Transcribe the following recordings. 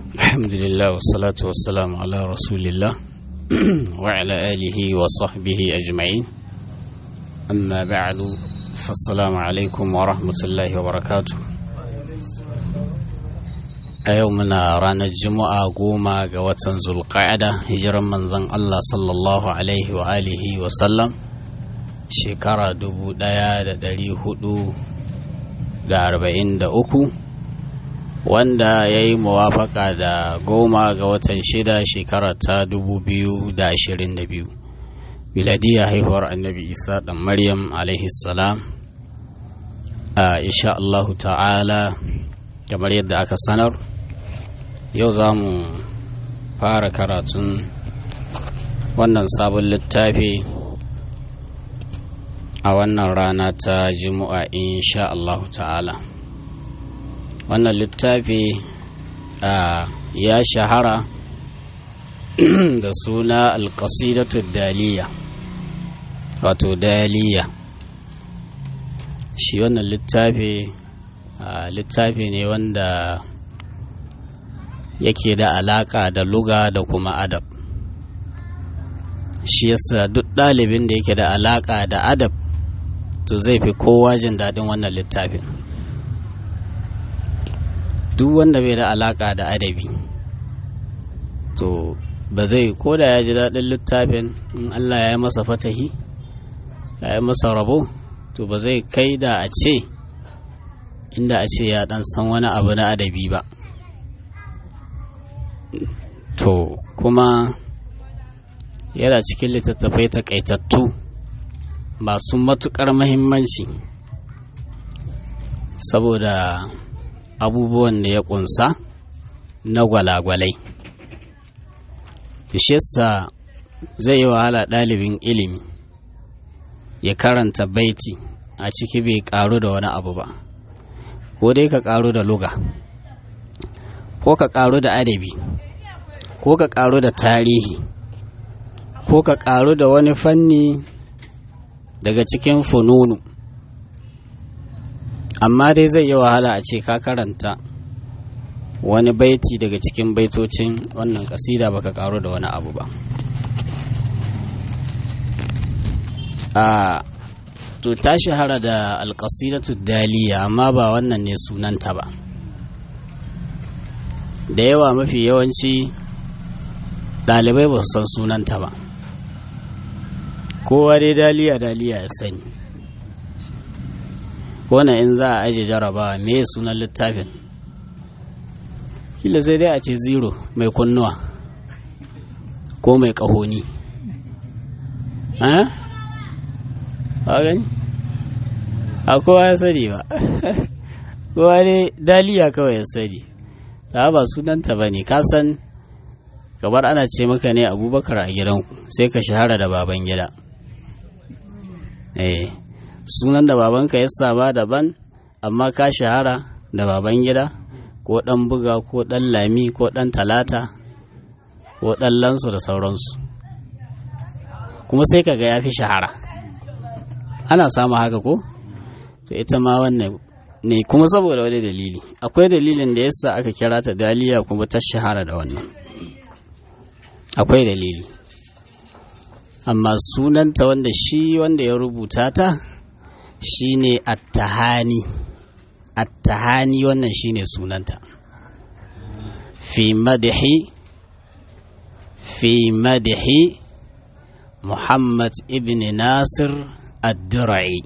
الحمد لله والصلاة والسلام على رسول الله وعلى آله وصحبه أجمعين. أما بعد فالسلام عليكم ورحمة الله وبركاته. يومنا رانا الجمعة قوما قوة ذو القعدة هجرا من ذن الله صلى الله عليه وآله وسلم شكرا دبو دايا دالي هدو da 43 wanda ya yi muwafaka da 10 ga watan 6 shekara ta 2022 miladiya haihuwar annabi isa dan maryam alaihi salam. Insha Allahu ta'ala kamar yadda aka sanar yau za mu fara karatun wannan sabon littafi a wannan rana ta Juma'a insha Allah ta'ala. Wannan littafi ya shahara da suna alƙasidatu daliya, wato daliya. Shi wannan littafi ne wanda yake da alaƙa da luga da kuma adab. Shi yasa duk ɗalibin da yake da alaƙa da adab to zai fi kowa jin daɗin wannan littafin. Duk wanda bai da alaƙa da adabi to ba zai, ko da ya ji daɗin littafin, in Allah ya yi masa fatahi ya yi masa rabo, to ba zai kai da a ce inda a ce ya ɗan san wani abu na adabi ba. To kuma yana cikin littattafai taƙaitattu masu matuƙar mahimmanci saboda abubuwan da ya ƙunsa na gwalagwalai. Yasa zai yi wahala ɗalibin ilimi ya karanta baiti a ciki bai ƙaru da wani abu ba, ko dai ka ƙaru da luga, ko ka ƙaru da adabi, ko ka ƙaru da tarihi, ko ka ƙaru da wani fanni daga cikin fununu. Amma dai zai yi wahala a ce ka karanta wani baiti daga cikin baitocin wannan kasida baka karu da wani abu ba. To ta shahara da alƙasidatu daliya, amma ba wannan ne sunanta ba. Da yawa, mafi yawanci ɗalibai ba su san sunanta ba. Kowa dai daliya ya sani. Wannan in za a aje jarabawa me sunan littafin, kila sai dai a ce zero mai kunnuwa ko mai ƙahoni. A gani? A kowa ya sani ba. Kowa dai daliya kawai ya sani. Ta ba sunanta ba ne. Ka san kamar ana ce maka ne Abubakar a gidanku, sai ka shahara da baban gida. Sunan da babanka ya saba daban, amma ka shahara da baban gida ko ɗan buga ko ɗan lami ko ɗan talata ko ɗan lansu da sauransu, kuma sai kaga ya fi shahara. Ana samu haka ko? To ita ma wannan ne, kuma saboda wani dalili. Akwai dalilin da yasa aka kira ta daliya kuma ta shahara da wannan. Akwai dalili. Amma sunanta wanda shi wanda ya rubuta ta shine At-Tahani. At-Tahani wannan shine sunanta. Fi madhi Muhammad ibn Nasir Ad-Dir'i.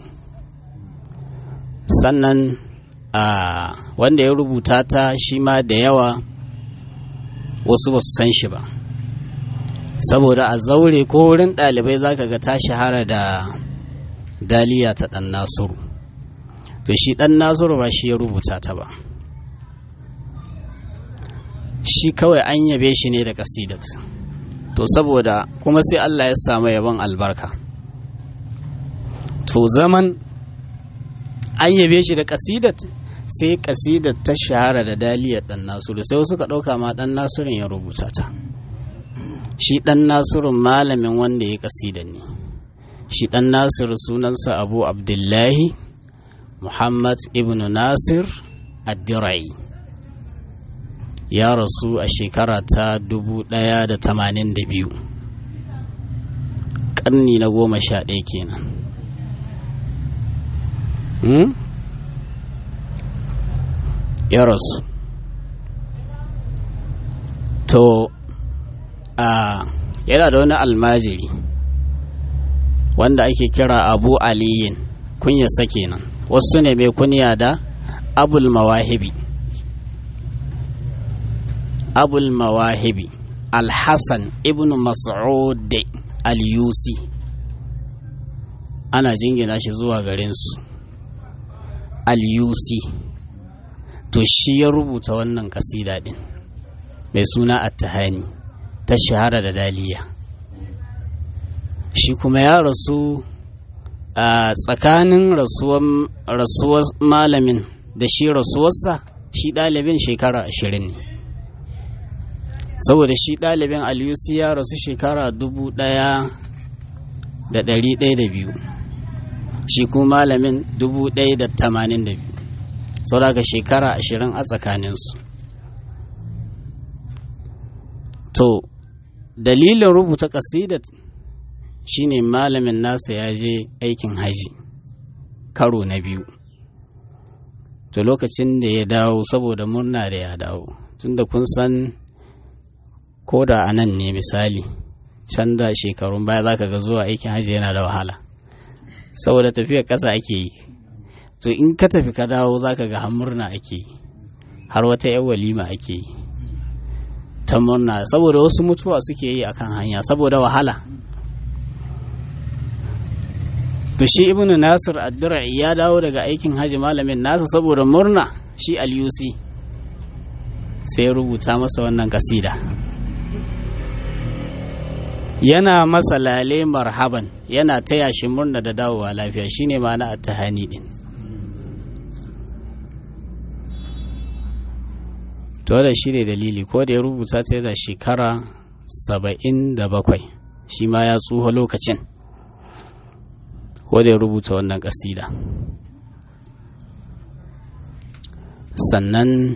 Sannan wanda ya rubuta ta shi ma da yawa wasu ba su san shi ba, saboda a zaure ko wurin ɗalibai zaka ga ta shahara da daliya ta ɗan Nasiru. To shi ɗan Nasiru ba shi ya rubuta ta ba, shi kawai an yabe shi ne da ƙasidat. To saboda kuma sai Allah ya samu yabon albarka, to zaman an yabe shi da ƙasidat, sai ƙasidat ta shahara da daliyar ɗan Nasiru, sai wasu ka ɗauka ma ɗan Nasirin ya rubuta ta. Shi ɗan Nasiru malamin wanda ya ƙasidan ne. Shi ɗan Nasiru sunansa Abu Abdullahi Muhammad ibn Nasir Ad-Dir'i. ya rasu a shekara ta 1082, ƙarni na 11 kenan. Ya rasu. To yana da wani almajiri wanda ake kira Abu Aliyin, kunyarsa kenan. Wasu ne mai kunya da Abul Mawahibi. Abul Mawahibi Al-Hassan ibn Mas'ud Al-Yusi, ana jingina shi zuwa garinsu Al-Yusi. To shi ya rubuta wannan kasida din mai suna At-Tahani, ta shahara da daliya. Shi kuma ya rasu a tsakanin rasuwar malamin da shi rasuwarsa, shi ɗalibin shekara 20 ne, saboda shi ɗalibin Al-Yusi ya rasu shekara 1102, shi kuma malamin 1082, saboda ka shekara 20 a tsakaninsu. To dalilin rubuta ƙasidat shine malamin nasa ya je aikin haji karo na biyu. To lokacin da ya dawo, saboda murna da ya dawo, tunda kun san ko da a nan ne misali can da shekarun baya za ka ga zuwa aikin haji yana da wahala, saboda tafiyar ƙasa ake yi. To in ka tafi ka dawo za ka ga har murna ake yi, har wata 'yan walima ake yi ta murna, saboda wasu mutuwa suke yi akan hanya saboda wahala. To shi Ibn Nasir ad-Dir'i ya dawo daga aikin haji malamin nasa saboda murna, shi Al-Yusi sai ya rubuta masa wannan kasida, yana masa lale marhaban, yana taya shi murna da dawowa lafiya. Shine ma'ana At-Tahani din. To da shi ne dalili, ko da ya rubuta ta da shekara 77, shi ma ya tsuha lokacin, ko da ya rubuta wannan kasida. Sannan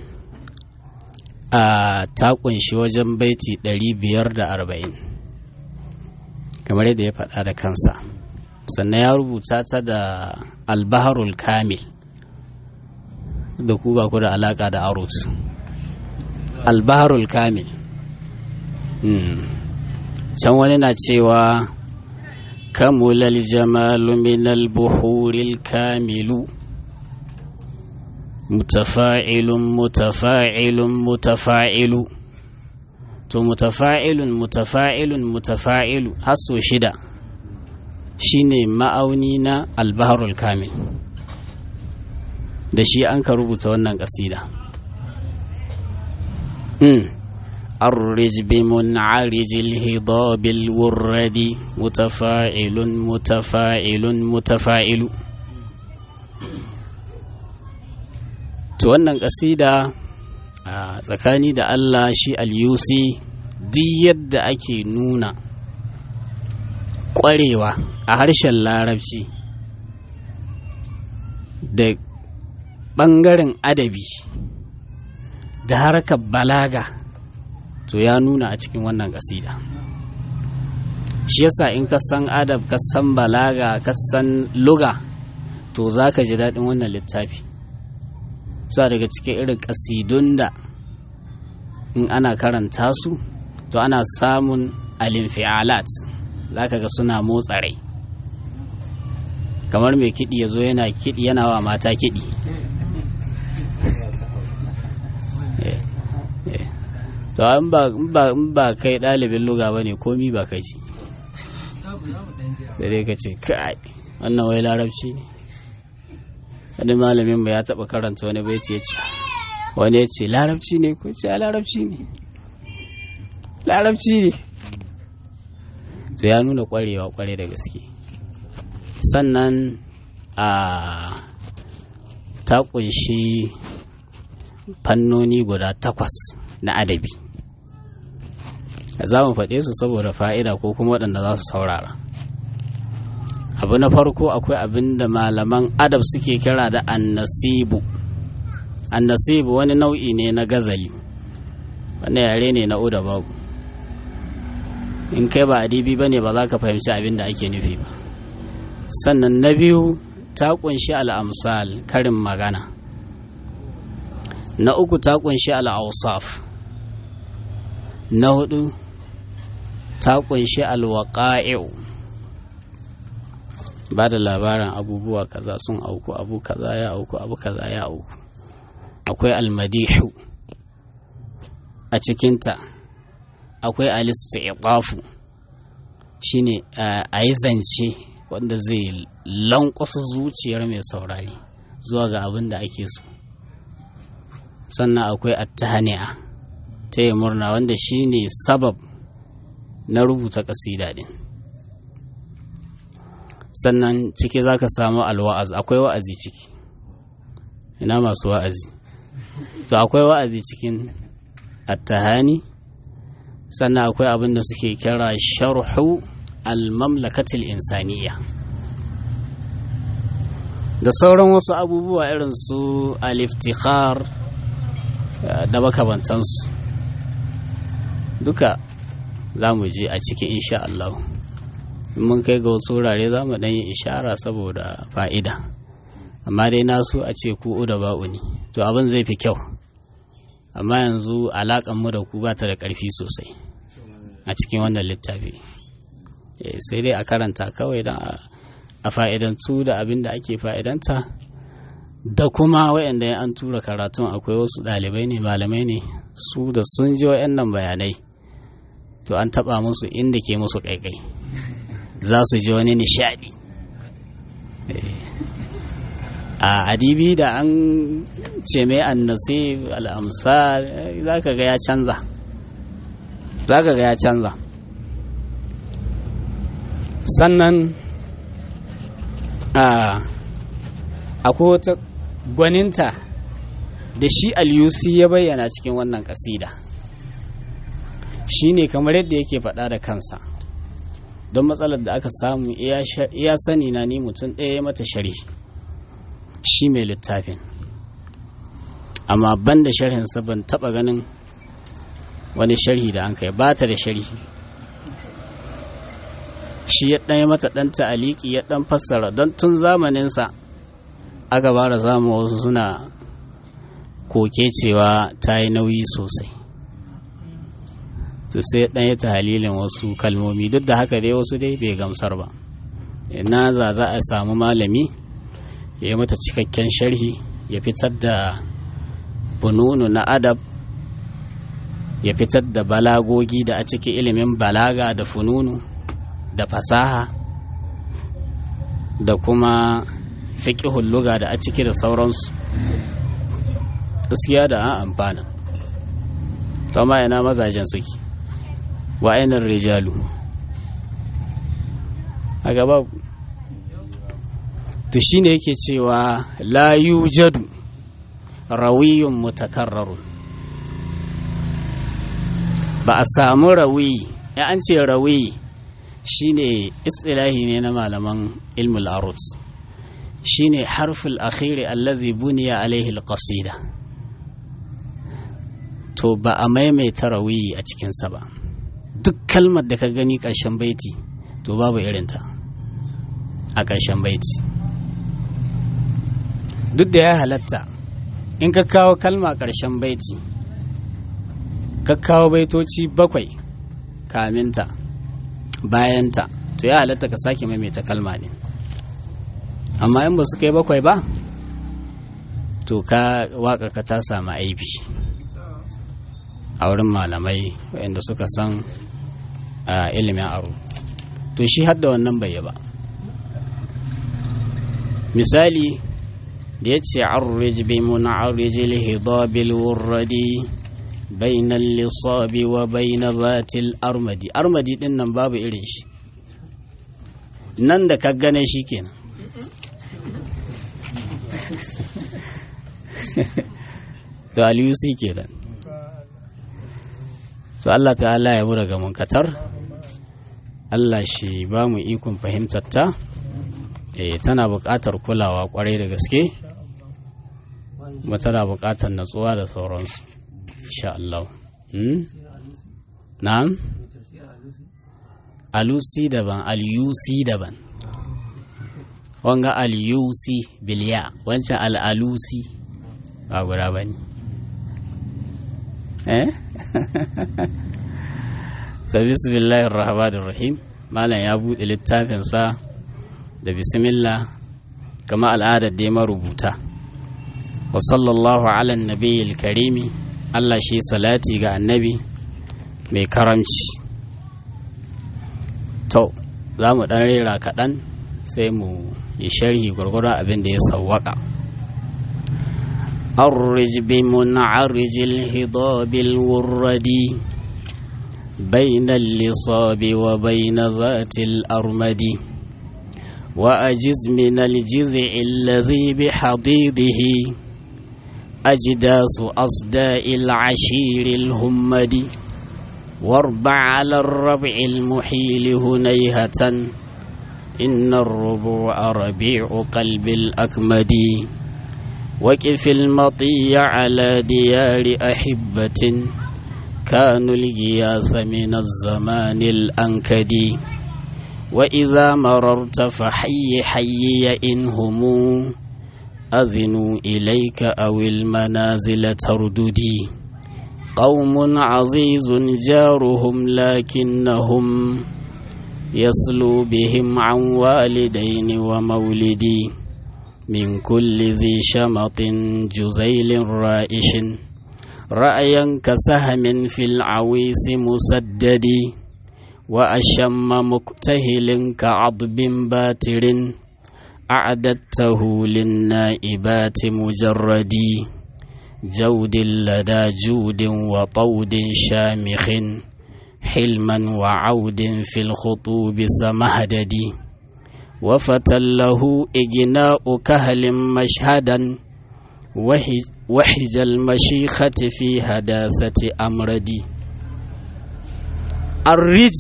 ta kunshi wajen baiti 540 kamar yadda ya faɗa da kansa. Sannan ya rubuta ta da Al-Baharul Kamil, da ku ba ku da alaka da arus. Al-Baharul Kamil, can wani na cewa kamulal jamalu minal buhuril kamilu, mutafa'ilun mutafa'ilun mutafa'ilu. To mutafa'ilun mutafa'ilun mutafa'ilu har so 6 shine ma'auni na Al-Baharul Kamil, da shi an ka rubuta wannan kasida. الرج بمنعرج الهضاب الورد متفاعل متفاعل متفاعل. To wannan kasida a tsakani da Allah, shi Al-Yusi duk yadda ake nuna ƙwarewa a harshen Larabci da ɓangaren adabi da harkar balaga, to ya nuna a cikin wannan kasida. Shi yasa in ka san adab, ka san balaga, ka san luga, to za ka ji daɗin wannan littafi. Sa daga cikin irin kasidun da in ana karanta su, to ana samun alinfi'alat, za ka ga suna motsa rai, kamar mai kiɗi ya zo yana kiɗi, yana wa mata kiɗi. To in ba kai ɗalibin luga ba ne, komi ba kai ji, da dai ka ce kai wannan wai larabci ne. Wani malamin ba ya taɓa karanta wani baiti ya ce, wani ya ce larabci ne, ko ce larabci ne, larabci ne. To ya nuna ƙwarewa ƙware da gaske. Sannan ta ƙunshi fannoni guda 8 na adabi. Za mu faɗe su saboda fa'ida ko kuma waɗanda za su saurara. Abu na farko, akwai abin da malaman adab suke kira da annasibu. Annasibu wani nau'i ne na gazali, wannan yare ne na uda babu. In kai ba adibi ba ne ba za ka fahimci abin da ake nufi ba. Sannan na biyu ta kunshi al'amsal, karin magana. Na uku ta kunshi al'ausaf. Na hudu ta kunshi alwaƙa'i'u, ba da labarin abubuwa kaza sun auku, abu kaza ya auku, abu kaza ya auku. Akwai almadihu a cikinta, akwai alisti'tafu, shine a yi zance wanda zai lankwasa zuciyar mai saurari zuwa ga abin da ake so. Sannan akwai attahani'a, ta yi murna, wanda shine sabab na rubuta kasida din. Sannan ciki za ka samu alwa'az, akwai wa'azi ciki. Ina masu wa'azi? To akwai wa'azi cikin attahani. Sannan akwai abin da suke kira sharhu al-mamlakatil insaniya, da sauran wasu abubuwa irin su al-iftikhar da makamantansu. Duka za mu je a cikin insha Allah. In mun kai ga wasu wurare za mu yi ishara saboda fa'ida, amma dai nasu a ce ku da ba'u ne, to abin zai fi kyau. Amma yanzu alaƙan mu da ku ba ta da ƙarfi sosai a cikin wannan littafi. Sai dai a karanta kawai don a fa'idantu da abin da ake fa'idanta, da kuma waɗanda an tura karatun akwai wasu ɗalibai ne, malamai ne, su da sun ji waɗannan bayanai to an taɓa musu inda ke musu ƙaiƙai, za su ji wani nishaɗi. A adibi da an ce mai annasi al'amsa za ka ga ya canza. Sannan akwai wata gwaninta da shi al-Yusi ya bayyana cikin wannan kasida, shi ne kamar yadda yake faɗa da kansa. Don matsalar da aka samu iya sani na ni mutum ɗaya mata sharhi, shi mai littafin, amma ban da sharhinsa ban taɓa ganin wani sharhi da an kai, ba ta da sharhi. Shi ya ɗaya mata ɗan ta'aliki, ya ɗan fassara, don tun zamaninsa aka bara samu wasu suna koke cewa ta yi nauyi sosai, to sai ɗan ya ta halilin wasu kalmomi. Duk da haka dai wasu dai bai gamsar ba. Ina za a samu malami ya yi mata cikakken sharhi, ya fitar da bununu na adab, ya fitar da balagogi da a cikin ilimin balaga da fununu da fasaha, da kuma fiqhul lugha da a ciki da sauransu. Gaskiya da an amfana. To amma ina mazajen suke, wa ainar rijalu a gaba. To shine yake cewa la yujadu rawiyun mutakarrarun, ba a samu rawi. Ya an ce rawi shine istilahi ne na malaman ilmul arus, shine harful akhiri allazi buniya alaihi alqasida. To ba a maimaita rawi a cikinsa ba. Duk kalmar da ka gani ƙarshen baiti to babu irinta a ƙarshen baiti. Duk da ya halatta in ka kawo kalma ƙarshen baiti, ka kawo baitoci 7 kaminta bayanta, to ya halatta ka sake maimaita kalma ne. Amma in ba su kai 7 ba, to ka waka ka ta samu aibi a wurin malamai waɗanda suka san ilimin aro. To shi hadda wannan bai ba. Misali da ya ce arrij bi mun'arij al-hidabil wurradi bainal lisabi wa baina zatil armadi. Armadi din nan babu irin shi, nan da ka gane shi kenan. To al-Yusi kenan. To Allah ta'ala ya mura ga munkatar, Allah shi ba mu ikon fahimtar ta. Tana buƙatar kulawa ƙwarai da gaske, kuma tana buƙatar natsuwa da sauransu insha Allah. na'am alusi daban alyusi daban wanga alyusi biliya wancan al'alusi ba guda ba ne bismillahir rahmanir rahim malam ya buɗe littafinsa da bismillah kama al'adar da ya marubuta wa sallallahu ala nabiyil karimi Allah shi salati ga annabi mai karamci to za mu ɗan rera kaɗan sai mu yi sharhi gwargwaron abin da ya sawwaka arij bi mun'arijil hidabil wurradi بين اللصاب وبين ذات الأرمد وأجز من الجزع الذي بحضيضه أجداس أصداء العشير الهمد واربع على الربع المحيل هنيهة إن الربوع ربيع قلب الأكمد وكف المطي على ديار أحبة كانوا الجياث من الزمان الأنكدي وإذا مررت فحي حي إنهم أذنوا إليك أو المنازل ترددي قوم عزيز جارهم لكنهم يصلو بهم عن والدين ومولدي من كل ذي شمط جزيل رائش رأيا كسهم في العويس مسدد وأشم مكتهل كعضب باتر أعددته للنائبات مجردي جود لدى جود وطود شامخ حلما وعود في الخطوب سمهددي وفتى له إجناء كهل مشهدا وحج المشيخة في هداثة أمردي الرج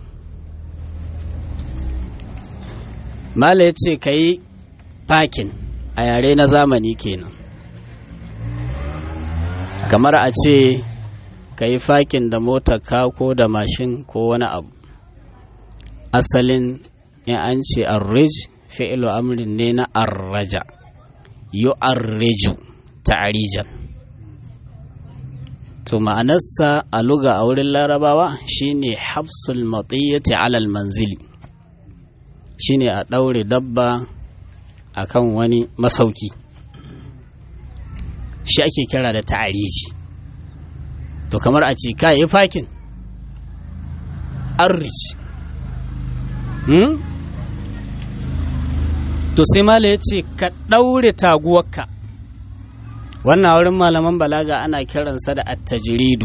ما ليتي كي باكن أيارينا زامني كينا kamar a ce ka yi fakin da motar ka ko da mashin ko wani abu asalin in an ce arrij fi'lu amrin ne na arraja yu'arriju ta'rijan to ma'anarsa a luga a wurin larabawa shine habsul matiyati alal manzili shine a daure dabba akan wani masauki shi ake kira da ta'riji to kamar a ce kai fakin arrij to sai mala ya ce ka ɗaure taguwarka wannan wurin malaman balaga ana kiransa da attajiridu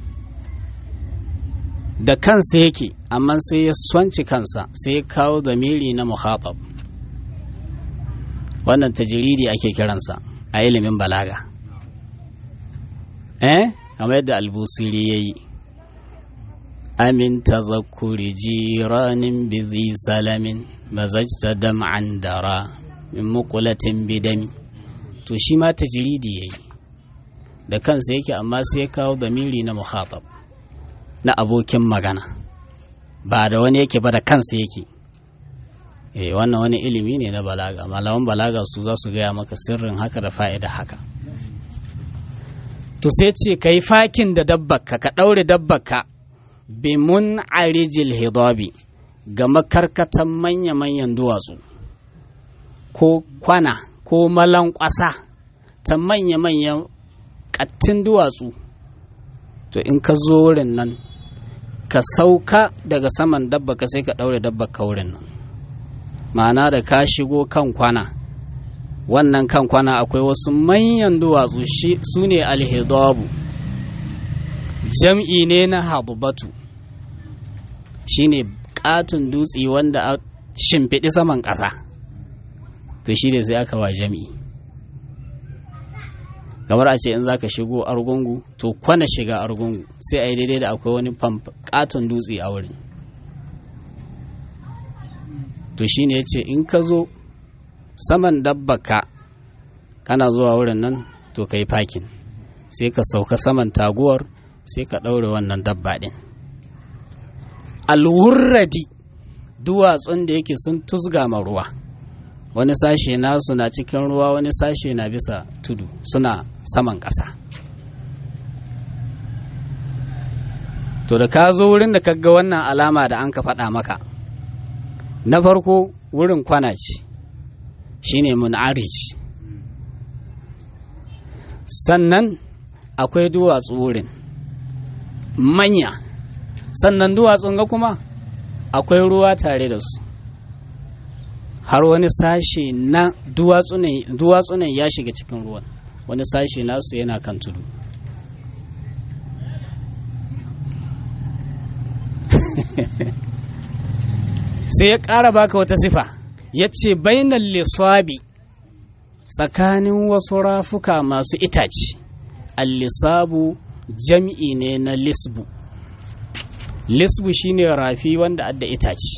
da kansa yake amma sai ya swanci kansa sai ya kawo zamiri na muhatab wannan tajiridi ake kiransa a ilimin balaga kamar yadda albusiri ya yi amin tazakkuri jiranin bizi salamin mazajta dam'an dara min muqulatin bidami to shi ma tajridi yayi da kansa yake amma sai ya kawo damiri na muhatab na abokin magana ba da wani yake ba da kansa yake wannan wani ilimi ne na balaga malaman balaga su za su gaya maka sirrin haka da fa'ida haka to sai ce kai fakin da dabbaka ka daure dabbaka bimun arijil hidabi ga makarkatan manya-manyan duwatsu ko kwana ko malankwasa ta manya-manyan ƙattin duwatsu to in ka zo wurin nan ka sauka daga saman dabba ka sai ka ɗaure dabba ka wurin nan ma'ana da ka shigo kan kwana wannan kan kwana akwai wasu manyan duwatsu su ne alhidabu jam'i ne na habubatu shine katon dutse wanda a shimfiɗi saman ƙasa to shi ne sai aka wa jam'i kamar a ce in za ka shigo argungu to kwana shiga argungu sai a yi daidai da akwai wani katon dutse a wurin to shi ne ya ce in ka zo saman dabbaka kana zuwa wurin nan to ka yi fakin sai ka sauka saman taguwar sai ka ɗaure wannan dabba ɗin. Alwurradi duwatsun da yake sun tuzga ma ruwa, wani sashe nasu na cikin ruwa, wani sashe na bisa tudu, suna saman ƙasa. To da ka zo wurin da ka ga wannan alama da an ka faɗa maka, na farko wurin kwana ce, shine mun'arij. Sannan akwai duwatsu wurin manya, sannan duwatsun ga kuma akwai ruwa tare da su, har wani sashe na duwatsunan ya shiga cikin ruwan, wani sashe nasu yana kan tudu. Sai ya ƙara baka wata sifa, ya ce bainal lissabi, tsakanin wasu rafuka masu itace. Al-lisabu jam'i ne na lisbu. Lisbu shine rafi wanda adda itace,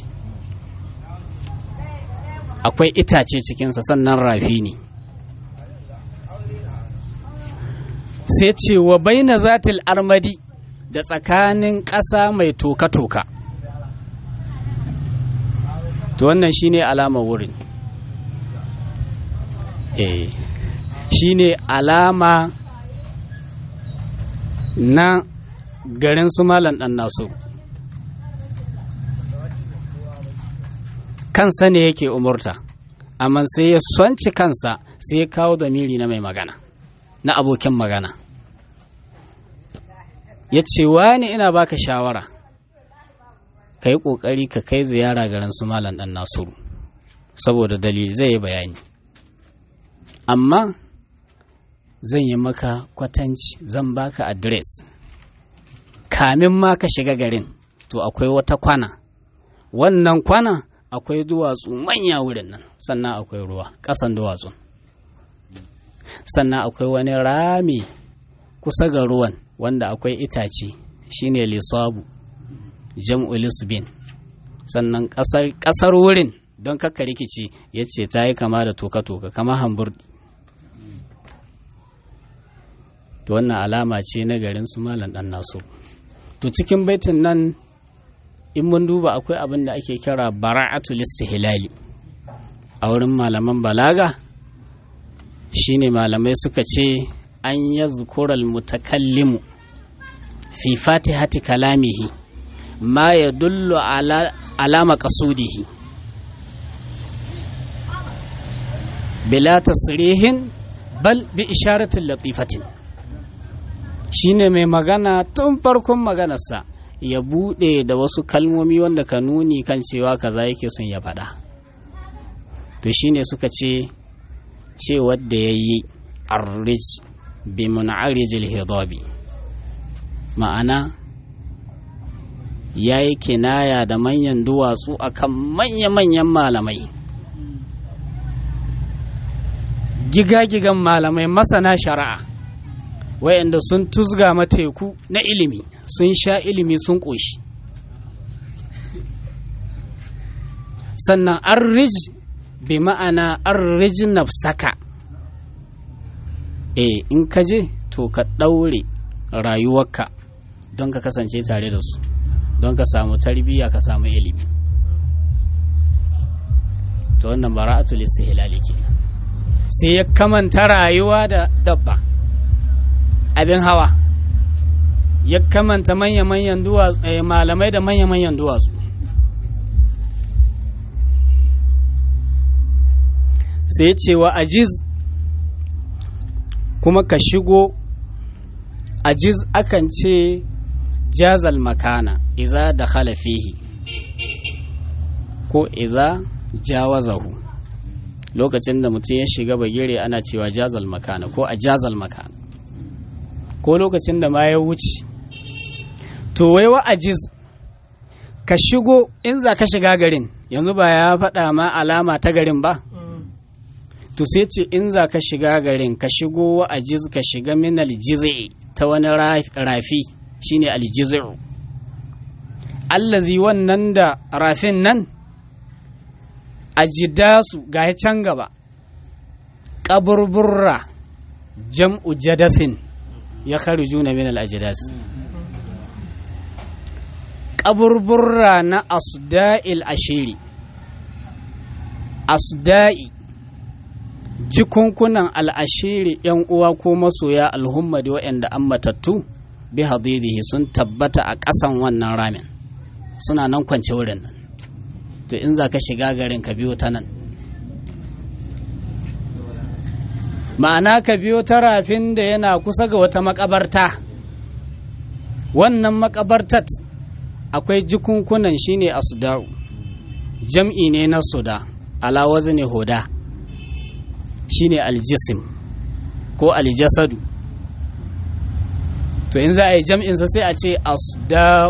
akwai itace cikinsa, sannan rafi ne. Sai ce wa baina zatil armadi, da tsakanin ƙasa mai toka-toka. To wannan shine alama wurin, shine alama na garin su Malam ɗan Nasu. Kansa ne yake umurta, amma sai ya sonci kansa, sai ya kawo damiri na mai magana, na abokin magana. Ya ce wani ina baka shawara, ka yi ƙoƙari ka kai ziyara garin su Malam ɗan Nasiru, saboda dalili zai yi bayani. Amma zan yi maka kwatanci, zan baka adres. Kamin ma ka shiga garin, to akwai wata kwana, wannan kwana akwai duwatsu manya wurin nan, sannan akwai ruwa ƙasan duwatsun, sannan akwai wani rami kusa ga ruwan wanda akwai itace, shine lisabu, jam'u lisbin. Sannan ƙasar wurin, don kakka rikici, ya ce ta yi kama da toka-toka, kama hamburdi. To wannan alama ce na garin su Malam ɗan Nasu. To cikin baitin nan in mun duba akwai abin da ake kira bara'atul istihlali a wurin malaman balaga, shine malamai suka ce an yazkura al-mutakallimu fi fatihati kalamihi ma yadullu ala maqsudihi bila tasrihin bal bi isharatin latifatin. Shine mai magana tun farkon maganarsa ya bude da wasu kalmomi wanda ka nuni kan cewa kaza yake son ya faɗa. To shine suka ce wadda ya yi arrij bi mun'arijil hidabi, ma'ana ya yi kinaya da manyan duwatsu akan manya-manyan malamai, giga-gigan malamai masana shari'a, wayanda sun tuzga mateku na ilimi, sun sha ilimi sun ƙoshi. Sannan arrij bi ma'ana arrij nafsaka, in ka je to ka ɗaure rayuwarka don ka kasance tare da su, don ka samu tarbiyya, ka samu ilimi. To wannan bara'atul istihlali kenan. Sai ya kamanta rayuwa da dabba, abin hawa, ya kamanta manya-manyan duwatsu, malamai da manya-manyan duwatsu. Sai cewa ajiz kuma ka shigo. Ajiz akan ce jazal makana iza da fihi ko iza jawazahu. Lokacin da mutum ya shiga bagire ana cewa jazal makana ko a jazal makana, ko lokacin da ma ya wuce. To wai wa ajiz, ka shigo in za ka shiga garin, yanzu ba ya faɗa ma alama ta garin ba? To sai ce in za ka shiga garin, ka shigo wa ajiz, ka shiga min aljizi, ta wani rafi, shine aljizi'u, allazi wannan da rafin nan ajidasu ga can gaba, kaburburra jam'u jadasin ya kharijuna min al-ajdas, ƙaburburra na asda'il ashiri, asda'i jikunkunan al'ashiri ‘yan uwa ko masoya alhummadi waɗanda an matattu bi hadidihi sun tabbata a ƙasan wannan ramin suna nan kwance wurin nan. To in za ka shiga garin ka biyo ta nan, ma'ana ka biyo ta rafin da yana kusa ga wata makabarta. Wannan makabartat akwai jikunkunan shine asda'u, jam'i ne na suda, ala wazni huda shine aljisim ko aljasadu. To in za a yi jam'insa sai a ce asda'u,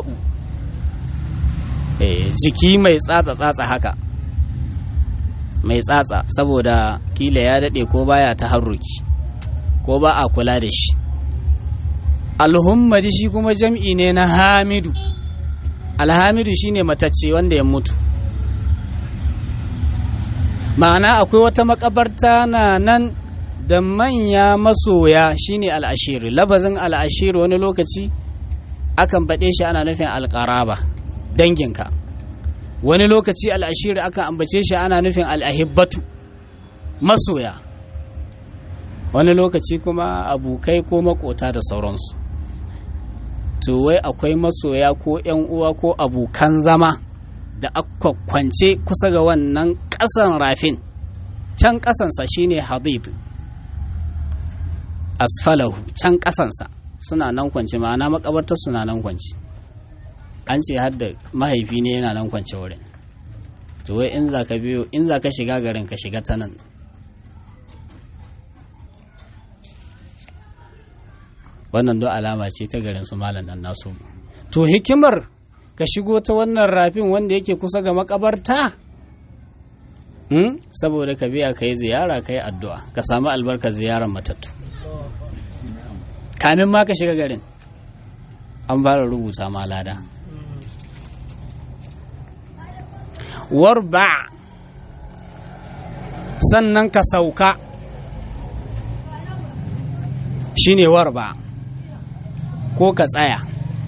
jiki mai tsatsa haka, mai tsatsa saboda kila ya daɗe ko baya ta harruki ko ba a kula da shi. Alhummadi shi kuma jam'i ne na hamidu, alhamidu shine matacce wanda ya mutu. Ma'ana akwai wata makabarta na nan da manya masoya shine al'ashiri. Labazin al'ashiri wani lokaci akan baɗe shi ana nufin alƙaraba, danginka. Wani lokaci al'ashiri akan ambace shi ana nufin al'ahibbatu, masoya. Wani lokaci kuma abokai ko makota da sauransu. To wai akwai masoya ko ‘yan uwa ko abokan zama da aka kwance kusa ga wannan ƙasan rafin, can ƙasansa shine hadid, asfalahu, can ƙasansa suna nan kwance, ma'ana makabartar suna nan kwance. An ce har da mahaifi ne yana nan kwance wurin. To wai in za ka biyo, in za ka shiga garin ka shiga ta nan. Wannan do alama ce ta garin su malam dan nasu. To hikimar ka shigo ta wannan rafin wanda yake kusa ga makabarta, saboda ka biya ka yi ziyara ka yi addu'a ka samu albarkar ziyarar matattu. Kamin ma ka shiga garin an fara rubuta ma lada. Warba, sannan ka sauka shine warba, ko ka tsaya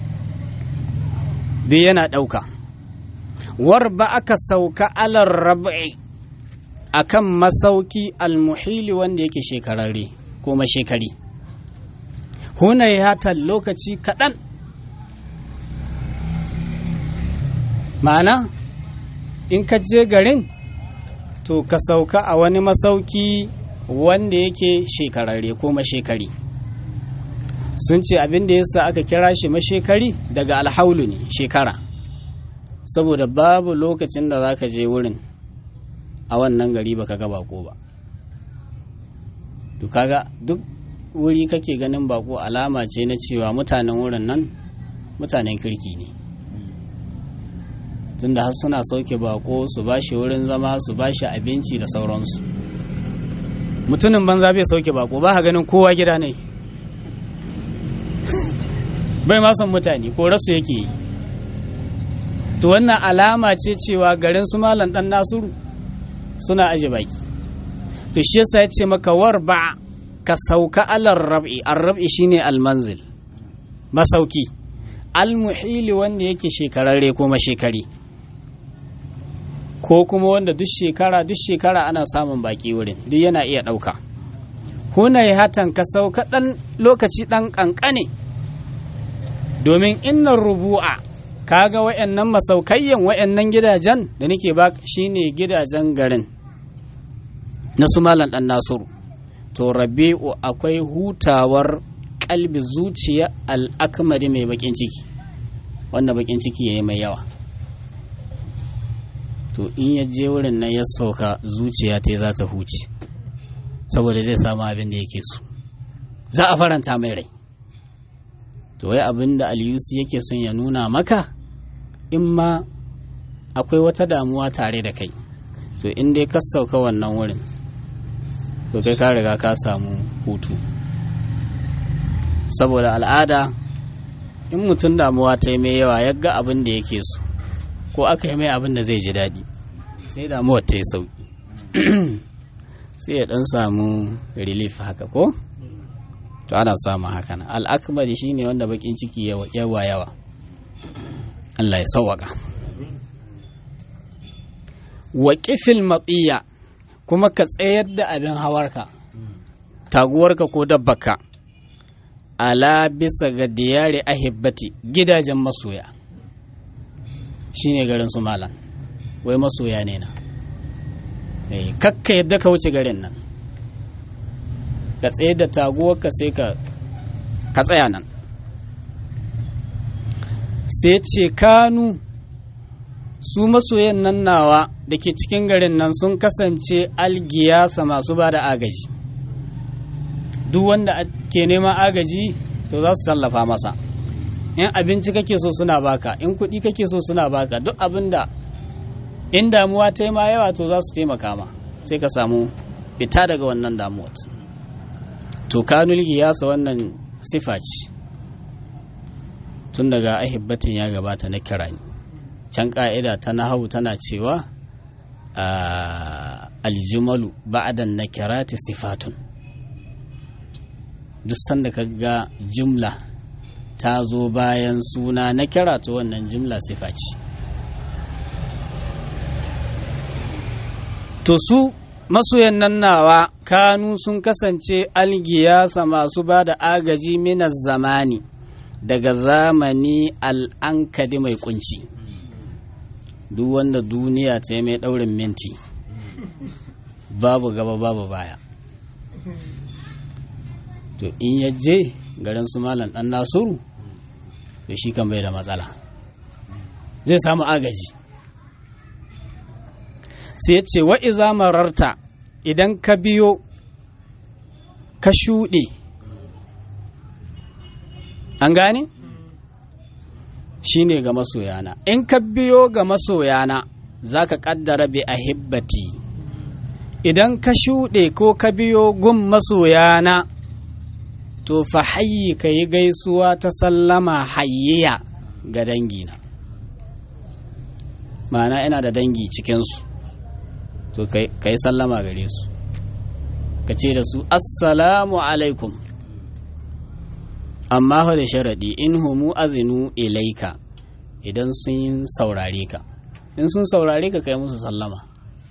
duk yana ɗauka. Warba aka sauka alar rab'i akan masauki almuhili wanda yake shekararre ko mashekari. Huna ya lokaci kaɗan, ma'ana in ka je garin to ka sauka a wani masauki wanda yake shekararre ko mashekari. Sun ce abin da yasa aka kira shi mashekari daga alhaulu ne, shekara, saboda babu lokacin da za ka je wurin a wannan gari baka ga bako ba. To kaga duk wuri kake ganin bako alama ce na cewa mutanen wurin nan mutanen kirki ne, tunda har suna sauke bako su bashi wurin zama, su bashi abinci da sauransu. Mutumin banza bai sauke bako, ba ha ganin kowa gida ne, bai ma son mutane ko rasu yake yi. To wannan alama ce cewa garin su malam dan Nasiru suna aje baki. To shi yasa ya ce maka warba, ka sauka alar rab'i. Ar-rab'i shine almanzil, masauki, almuhili wanda yake shekararre ko mashekari, ko kuma wanda duk shekara ana samun baki wurin, duk yana iya ɗauka. Hunai hatan ka sauka ɗan lokaci ɗan ƙanƙane, domin innan rubu'a kaga wayannan masaukayyan wayannan gidajen da nake ba shine gidajen garin na su malam dan Nasiru. To rabi'u akwai hutawar kalbi zuciya al'akmari mai bakin ciki, wanda bakin ciki yayi mai yawa. To in ya je wurin nan ya sauka zuciya ta za ta huce, saboda zai samu abin da yake so, za a faranta mai rai. To wai abin da Al-Yusi yake son ya nuna maka, in ma akwai wata damuwa tare da kai, to in dai ka sauka wannan wurin, to kai ka riga ka samu hutu. Saboda al'ada in mutum damuwa ta yi mai yawa ya ga abin da yake so, ko aka yi mai abin da zai ji daɗi, sai damuwar ta yi sauki sai ya ɗan samu relief haka ko? To ana samun haka na al'akmari shine wanda bakin ciki yawa Allah ya sawwaka. Wa ƙifil matsiya, kuma ka tsayar da abin hawarka, taguwarka ko dabbaka, ala bisa ga diyari ahibbati, gidajen masoya, shi ne garin su malam, wai masoya ne na. Kakka yadda ka wuce garin nan, ka tsaye da taguwarka sai ka tsaya nan. Sai ce kanu su masoyan nan nawa da ke cikin garin nan sun kasance algiyasa masu ba da agaji. Duk wanda ke neman agaji to za su tallafa masa. In abinci kake so suna baka, in kuɗi kake so suna baka, duk abin da in damuwa ta yi ma yawa to za su taimaka ma, sai ka samu fita daga wannan damuwa. To kanul giyasa wannan sifa ce, tun daga ahibbatin ya gabata na kira ne. Can ƙa'ida ta nahawu tana cewa aljumalu ba'dan nakirati sifatun. Duk sanda ka ga jumla ta zo bayan suna na kira to wannan jumla sifa ce. To su masoyan nan nawa kanu sun kasance algiyasa masu ba da agaji minas zamani, daga zamani al'ankadi mai kunci. Duk wanda duniya ta yi mai ɗaurin minti, babu gaba babu baya, to in ya je garin su malam ɗan Nasiru, to shi kan bai da matsala, zai samu agaji. Sai ya ce wa'iza mararta, idan ka biyo ka shuɗe, an gane? Shi ne ga masoyana. In ka biyo ga masoyana za ka ƙaddara bi a hibbati. Idan ka shuɗe ko ka biyo gun masoyana, to fa hayyi ka yi gaisuwa ta sallama hayyiya ga dangina. Ma'ana ina da dangi cikinsu, to ka yi sallama gare su, ka ce da su assalamu alaikum. Amma fa da sharaɗi in humu azinu ilaika, idan sun saurare ka, in sun saurare ka kai musu sallama.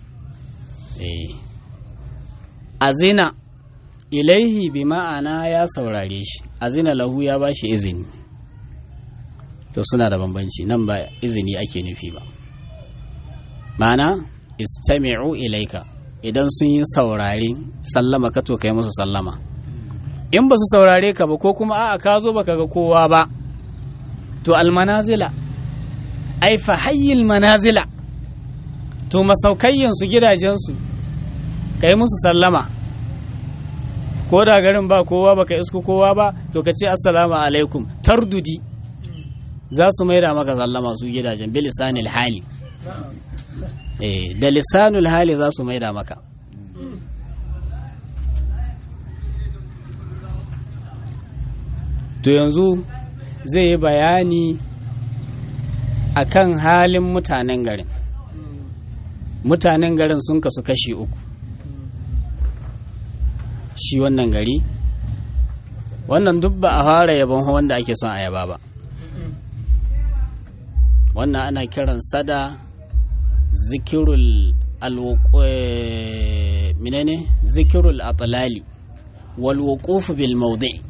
Azina ilaihi bi ma'ana ya saurare shi, azina lahu ya ba shi izini. To suna da bambanci, nan ba izini ake nufi ba. Ma'ana istami'u ilaika, idan sun yi saurare sallama ka to kai musu sallama. In ba su saurare ka ba ko kuma a'a ka zo baka ga kowa ba, to almanazila ai fa hayyil manazila, to masaukayyan su gidajensu kai musu sallama. Ko da garin ba kowa baka isku kowa ba, to ka ce assalamu alaikum, tardudi za su maida maka sallama su gidajen bi lisanil hali. Da lisanul hali za su maida maka. To yanzu zai yi bayani akan halin mutanen garin. Mutanen garin sun kasu kashi uku. Shi wannan gari, wannan duk ba a fara yabon wanda ake son a yaba ba. Wannan ana kiran sada zikirul zikirul atlali wal wuquf bil mawdi'.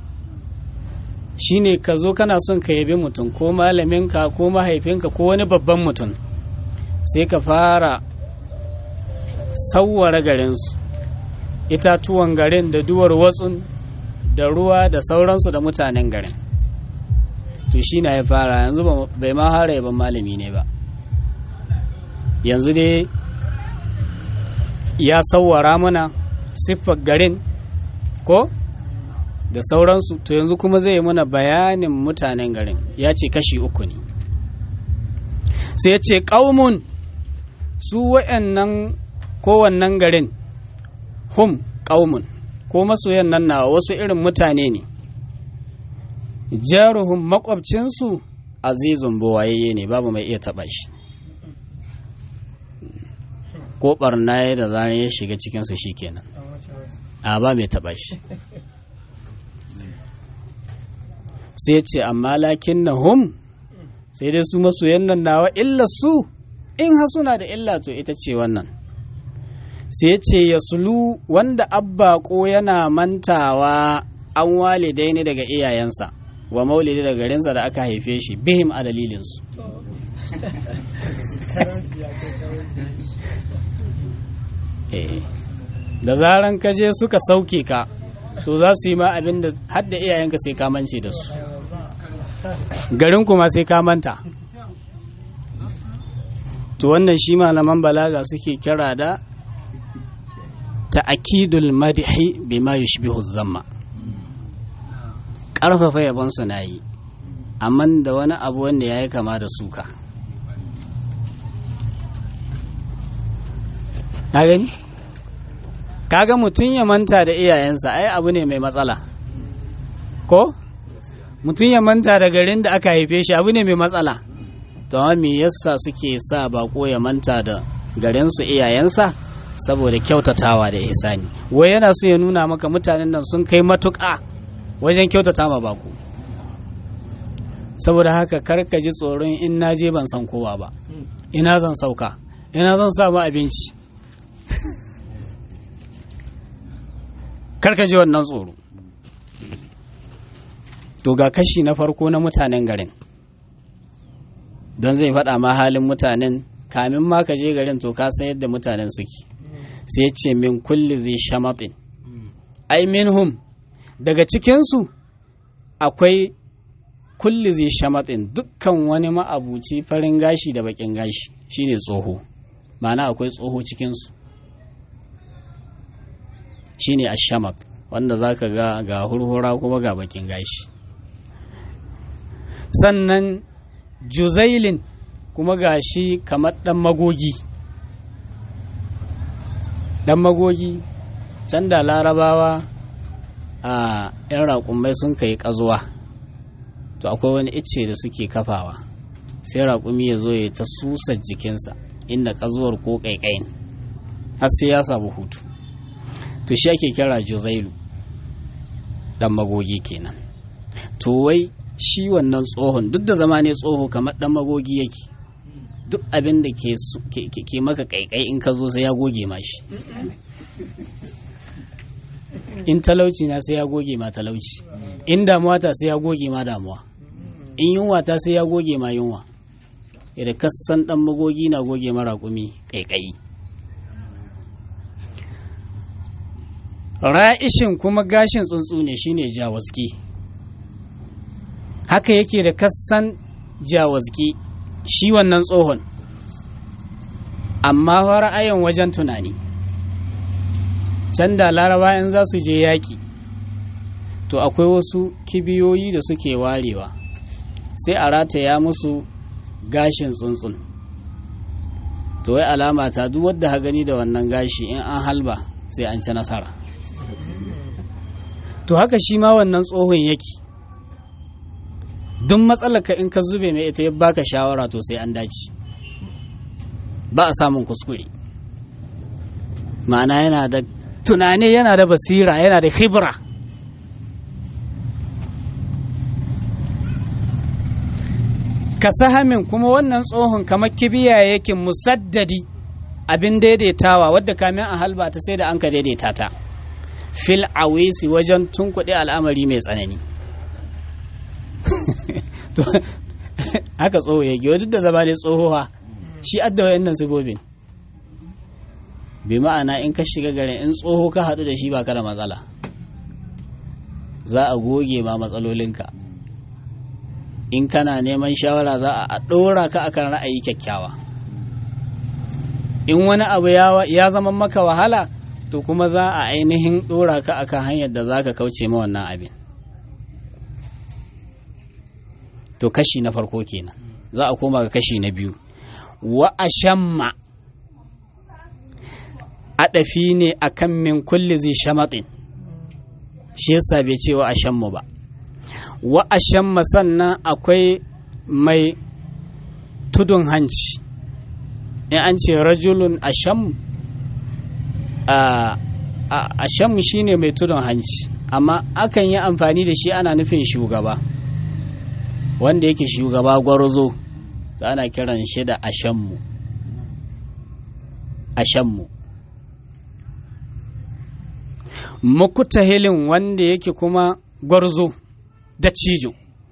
Shine ka zo kana son ka yabi mutum ko malaminka ko mahaifinka ko wani babban mutum, sai ka fara sauwara garinsu, itatuwan garin da duwar watsun da ruwa da sauransu da mutanen garin. To shi na ya fara, yanzu bai ma fara yaban malami ne ba, yanzu dai ya sauwara mana siffar garin ko da sauransu. To yanzu kuma zai yi mana bayanin mutanen garin, ya ce kashi uku ne. Sai ya ce ƙaumun su wa'annan kowannan garin, hum ƙaumun ko masoyan nan na wasu irin mutane ne, jaruhum makwabcinsu azizun buwayayye ne, babu mai iya taɓa shi, ko ɓarna da zarar ya shiga cikinsu shi kenan, a ba mai taɓa shi. Sai ce amma lakin na hum, sai dai su masoyan nan nawa illa su in har suna da illa to ita ce wannan. Sai ce ya sulu wanda abba ko yana mantawa an walidai ne daga iyayensa wa maulidi daga garinsa da aka haife shi bihim a dalilinsu. Da zaran ka je suka sauke ka to za su yi ma abin da hadda iyayenka sai ka mance da su, garin kuma sai ka manta. To wannan shi malaman balaga suke kira da ta'akidul madhi bima yushbihu zamma, ƙarfafa yabon su na yi amma da wani abu wanda ya yi kama da suka. ka gani, kaga mutum ya manta da iyayensa ai abu ne mai matsala, ko mutum ya manta da garin da aka haife shi abu ne mai matsala. To me yasa suke sa bako ya manta da garinsu iyayensa? Saboda kyautatawa da ihsani. Wai yana so ya nuna maka mutanen nan sun kai matuƙa wajen kyautata ma bako. Saboda haka kar ka ji tsoron in na je ban san kowa ba, ina zan sauka, ina zan samu abinci. Kar ka ji wannan tsoro. To ga kashi na farko na mutanen garin, don zai faɗa ma halin mutanen kamin ma ka je garin to ka san yadda mutanen suke. Sai ya ce min kulli zai shamatin, ai minhum daga cikinsu akwai kulli zai shamatin, dukkan wani ma'abuci farin gashi da bakin gashi shine tsoho, ma'ana akwai tsoho cikinsu shine ashamat, wanda zaka ga hurhura kuma ga bakin gashi. Sannan juzailin kuma gashi kamar dan magogi, dan magogi can da larabawa a yan raƙumai sun kai ƙazuwa to akwai wani icce da suke kafawa sai raƙumi ya zo ya ta susar jikinsa inda ƙazuwar ko ƙaiƙayin har sai ya samu hutu, to shi ake kira juzailu, dan magogi kenan. To wai shi wannan tsohon duk da zama ne tsoho kamar dan magogi yake, duk abin da ke maka kaikai in ka zo sai ya goge ma shi, in talauci na sai ya goge ma talauci, in damuwa ta sai ya goge ma damuwa, in yunwa ta sai ya goge ma yunwa, yadda kasan dan magogi na goge ma raƙumi kaikai. Ra'ishin kuma gashin tsuntsu ne shine jawaski, haka yake da kasan jawaski shi wannan tsohon, amma ra'ayin wajen tunani. Can da laraba in za su je yaƙi to akwai wasu kibiyoyi da suke warewa sai a rataya musu gashin tsuntsun, to wai alama ta duk wadda ha gani da wannan gashi in an halba sai an ci nasara. To haka shi ma wannan tsohon yake, duk matsalaka in ka zube mai ita ya baka shawara to sai an dace, ba a samun kuskure. Ma'ana yana da tunani, yana da basira, yana da khibra. Ka sahamin kuma wannan tsohon kamar kibiya yake musaddadi, abin daidaitawa wadda kamin a halba ta sai da an ka daidaita ta fil awisi wajen tunkuɗe al'amari mai tsanani. Haka tsoho ya giyo duk da zama ne tsohowa shi adda wayannan sibobin, bi ma'ana in ka shiga garin in tsoho ka haɗu da shi ba ka da matsala, za a goge ma matsalolinka. In kana neman shawara za a ɗora ka akan ra'ayi kyakkyawa. In wani abu ya zama maka wahala to kuma za a ainihin ɗora ka akan hanyar da za ka kauce ma wannan abin. To kashi na farko kenan, za a koma ga kashi na biyu. Wa ashamma adafi ne akan min kulli zai shamatin, shi yasa bai ce wa ashammu ba. Wa ashamma sannan akwai mai tudun hanci, in an ce rajulun asham, asham shine mai tudun hanci, amma akan yi amfani da shi ana nufin shugaba wanda yake shugaba gwarzo to ana kiran shi da ashammu. Mukutahilin wanda yake kuma gwarzo da cijo,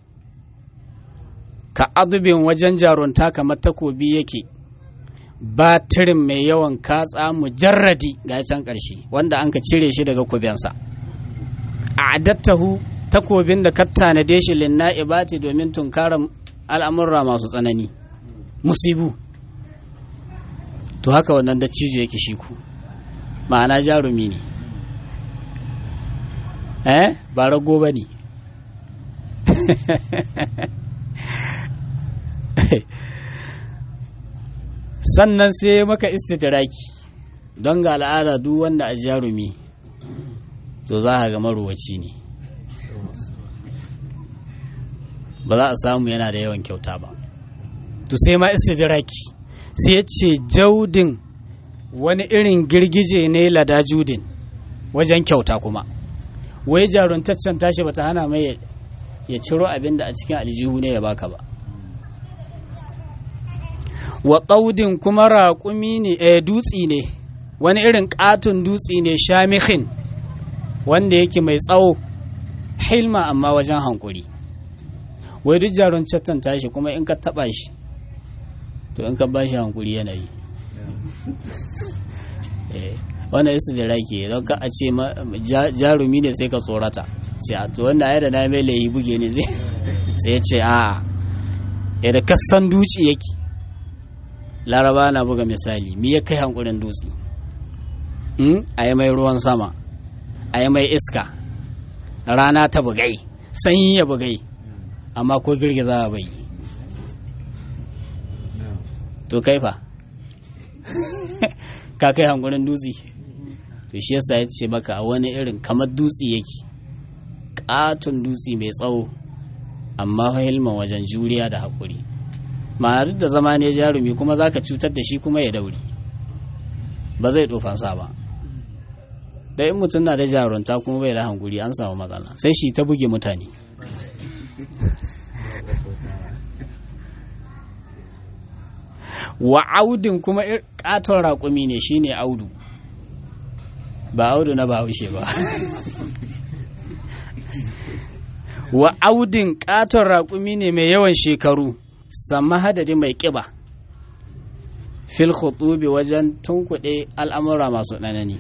ka adubin wajen jarunta kamar takobi yake, batirin mai yawan katsa mujarradi ga can ƙarshe wanda an ka cire shi daga kubensa. A adattahu takobin da ka tanade shi linna'ibati domin tunkarar al'amurra masu tsanani, musibu. To haka wannan da cijo yake shi ku, ma'ana jarumi ne. Ba rago ba ne. Sannan sai maka istidraki, don ga al'ada duk wanda a jarumi to za ka ga maruwaci ne, ba za a samu yana da yawan kyauta ba. To sai ma istidraki sai ya ce jaudin wani irin girgije ne lada judin wajen kyauta kuma, wai jaruntaccen tashi bata hana mai ya ciro abin da a cikin aljihu ne ya baka ba. Wa ƙaudin kuma raƙumi ne, dutsi ne, wani irin ƙaton dutsi ne shamihin wanda yake mai tsawo, hilma amma wajen hankuri. Wai duk jaruntaccen tashi kuma in ka taɓa shi to in ka ba shi hankuri yanayi. Wannan isu da rake don ka a ce jarumi ne sai ka tsorata, ce a to wanda ya da na mai layi buge ne sai ya ce a yadda kasan duci yake. Laraba na buga misali, mi ya kai hankulin dutse? A yi mai ruwan sama, a yi mai iska, rana ta bugai, sanyi ya bugai, amma ko girgiza bai. To kai fa ka kai hankulin dutse? To shi yasa ya ce maka a wani irin kamar dutse yake, ƙaton dutse mai tsawo amma hilman wajen juriya da haƙuri. Ma'ana duk da zama ne jarumi kuma za ka cutar da shi kuma ya dauri, ba zai ɗofansa ba. Da in mutum na da jarunta kuma bai da hankuri an samu matsala, sai shi ta buge mutane. Wa audin kuma ƙaton raƙumi ne, shine audu, ba audu na bahaushe ba. Wa audin ƙaton raƙumi ne mai yawan shekaru, sama hadadi mai ƙiba, fil khutubi wajen tunkuɗe al'amura masu tsanani.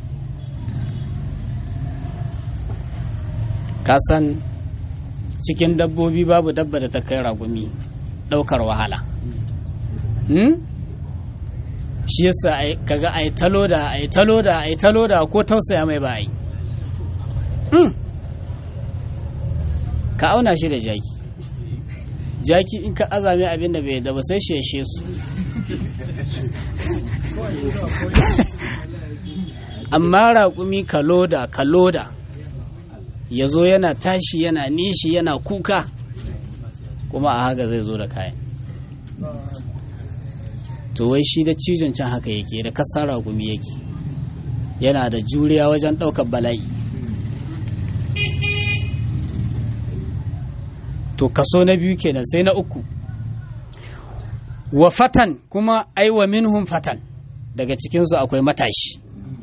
Kasan cikin dabbobi babu dabba da ta kai raƙumi ɗaukar wahala. Shi yasa kaga ai taloda ko tausaya mai ba ai. Ka auna shi da jaki in ka azame abin da bai da ba sai sheshe su. Amma raƙumi ka loda ya zo yana tashi yana nishi yana kuka, kuma a haka zai zo da kayan. To wai shi da cizon can haka yake, da kasar raƙumi yake, yana da juriya wajen ɗaukar bala'i. To kaso na biyu kenan, sai na uku. Wa fatan kuma aiwa minhum fatan, daga cikinsu akwai matashi.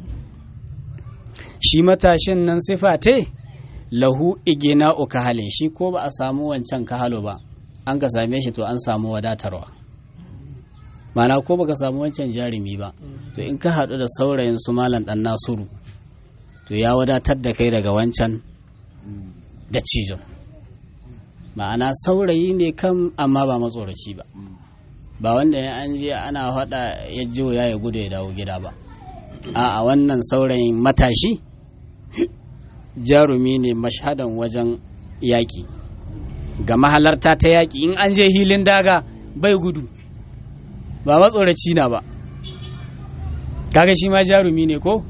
Shi matashin nan sifate lahu igina kahalin, shi ko ba a samu wancan kahalo ba, an ka same shi to an samu wadatarwa. Mana ko baka samu wancan jarumi ba, to in ka haɗu da saurayin su malam ɗan Nasiru, to ya wadatar da kai daga wancan da cijon. Ma'ana saurayi ne kam amma ba matsoraci ba, ba wanda ya an je ana faɗa ya ji ya gudu ya dawo gida ba. A wannan saurayin matashi jarumi ne mashhadan wajen yaƙi, ga mahalarta ta yaƙi in an je hilin daga bai gudu, ba matsoraci na ba. Kaga shi ma jarumi ne ko?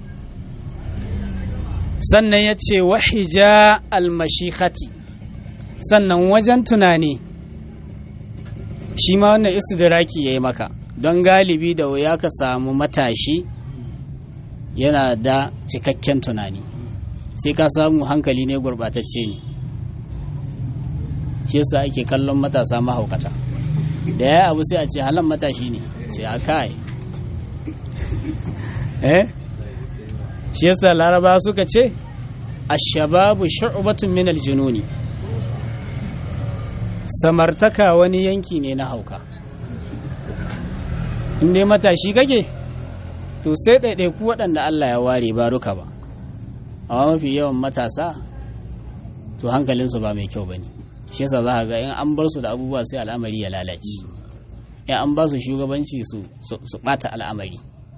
Sannan ya ce wahija almashikhati, sannan wajen tunani shi ma wannan istidraki ya yi maka, don galibi da wuya ka samu matashi yana da cikakken tunani, sai ka samu hankali ne gurɓatacce ne. Shi yasa ake kallon matasa mahaukata. da ya abu sai a ce halan matashi ne ce a kai shi yasa laraba suka ce ashababu shu'batun min aljununi, samartaka wani yanki ne na hauka. in dai matashi kake to sai ɗaiɗaiku waɗanda Allah ya ware ba duka ba, amma mafi yawan matasa to hankalinsu ba mai kyau ba ne. shi yasa za a ga in an bar su da abubuwa sai al'amari ya lalace, in an ba su shugabanci su ɓata al'amari,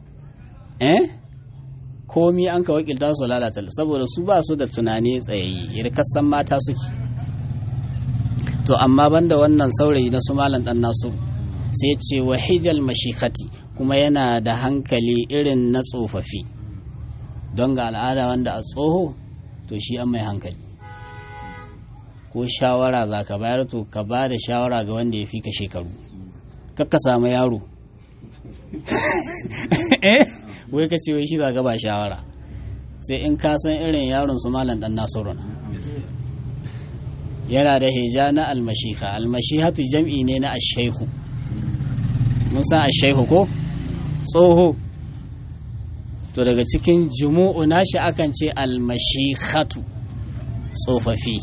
komi an ka wakilta su lalata, saboda su ba su da tunani tsayayye yadda kasan mata suke. to amma banda wannan saurayi na su malam dan nasu sai ce wa hijal mashikati, kuma yana da hankali irin na tsofaffi, don ga al'ada wanda a tsoho to shi an mai hankali, ko shawara za ka bayar to ka ba da shawara ga wanda ya fi ka shekaru, kakka samu yaro wai ka ce wai shi za ka ba shawara, sai in ka san irin yaron su malam dan nasiru yana da hija na almashiha. Almashihatu jam'i ne na ashaihu, mun san ashaihu ko tsoho, to daga cikin jumu'u nashi akan ce almashihatu, tsofaffi.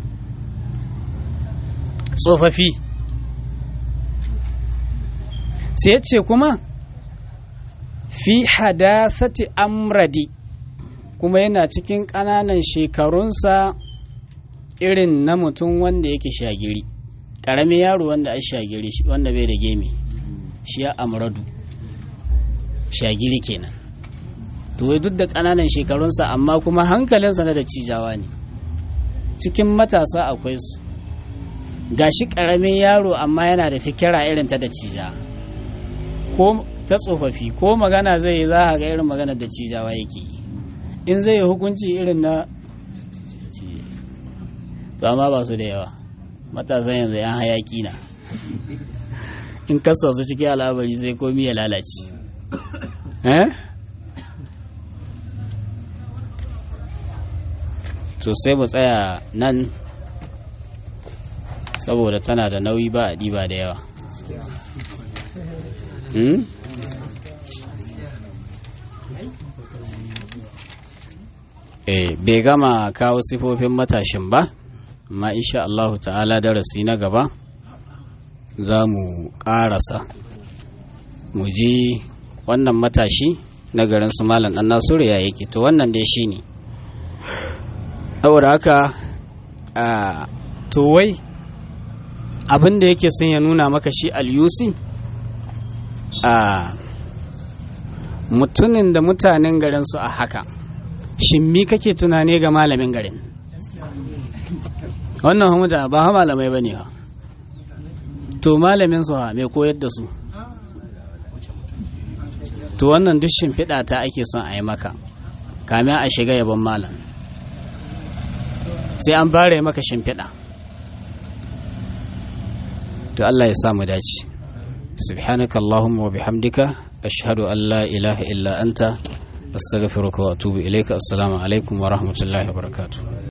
sai ce kuma fi hadasati amradi, kuma yana cikin ƙananan shekarunsa irin na mutum wanda yake shagiri, ƙaramin yaro wanda a shagiri, wanda bai da gemi, shi ya amradu, shagiri kenan. to duk da ƙananan shekarunsa amma kuma hankalinsa na da cijawa ne. cikin matasa akwai su gashi ƙaramin yaro amma yana da fikira irin ta da cija, ko ta tsofaffi, ko magana zai yi za a ga irin magana da cijawa yake yi, in zai yi hukunci irin na to amma ba su da yawa. matasan yanzu yan hayaki na, in kasa su cikin al'abari sai komi ya lalace. to sai mu tsaya nan saboda tana da nauyi, ba a ɗiba da yawa. Bai gama kawo sifofin matashin ba, amma insha Allahu ta'ala darasi na gaba za mu ƙarasa mu ji wannan matashi na garin su malam ɗan Nasiru ya yake. to wannan dai shi ne, saboda haka to wai abin da yake son ya nuna maka shi al-Yusi, mutumin da mutanen garin su a haka, shin mi kake tunane ga malamin garin? wannan mutane ba ha malamai ba ne ha, to malamin su ha mai koyar da su, to wannan duk shimfiɗa ta ake son a yi maka kamin a shiga yabon malam, sai an bare maka shimfiɗa. to Allah ya samu dace. subhanaka Allahumma wa bihamdika ashhadu an la ilaha illa anta astaghfiruka wa atubu ilayka. Assalamu alaikum wa rahmatullahi wa barakatuh.